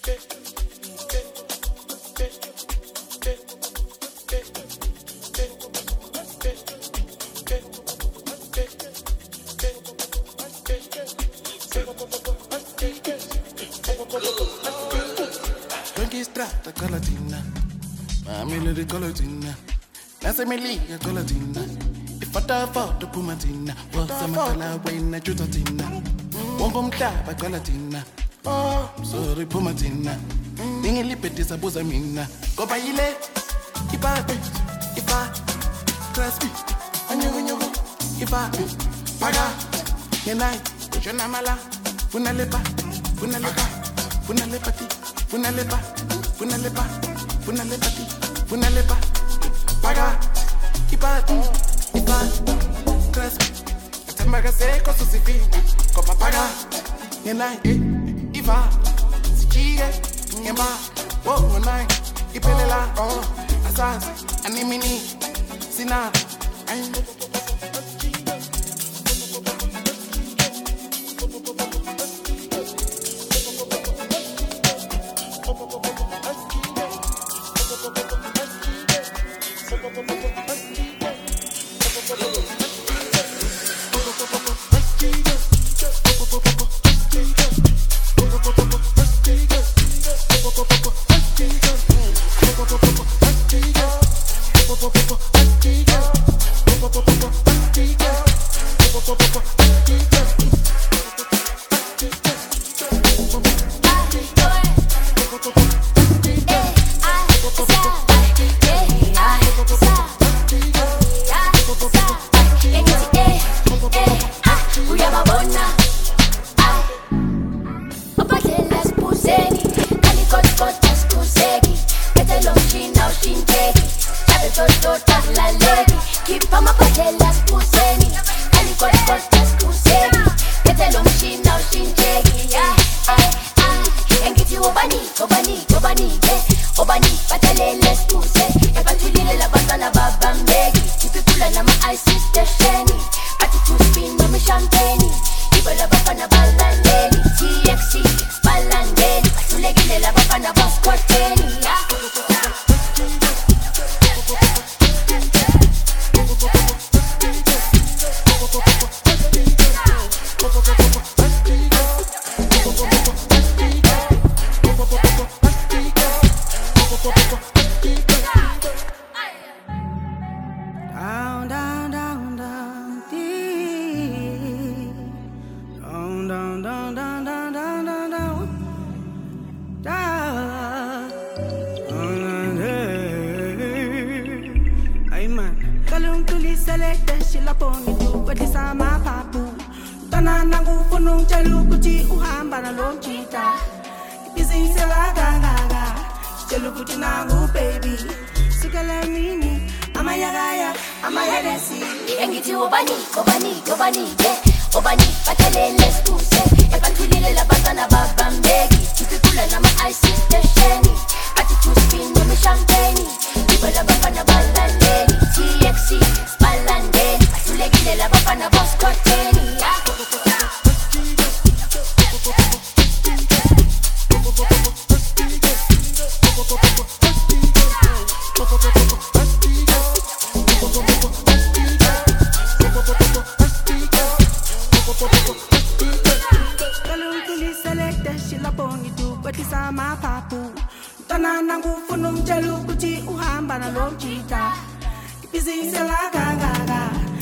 Strata colatina, mamma di colatina, la semelica colatina, if I die for the pumatina, what's a macala when I jutatina, one bomb tap a colatina, oh, sorry pumatina, ding a lipid is a buzamina, go by ile, if I, trust me, and you, if I, paga, yenai, jonamala, funalepa, funalepa, paga, ipa, trust me, atamaga seco susifi, copa paga, yenai, iva, sikiye, yemba, wo nai, ipelela, oh, asas, animini, sina, ay.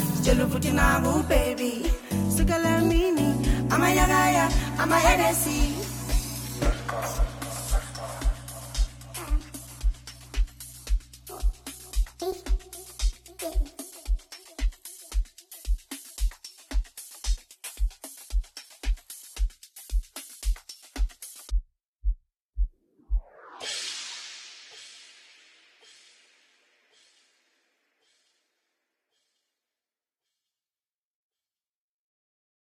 Baby, Sugalamini, I'm a Hennessy.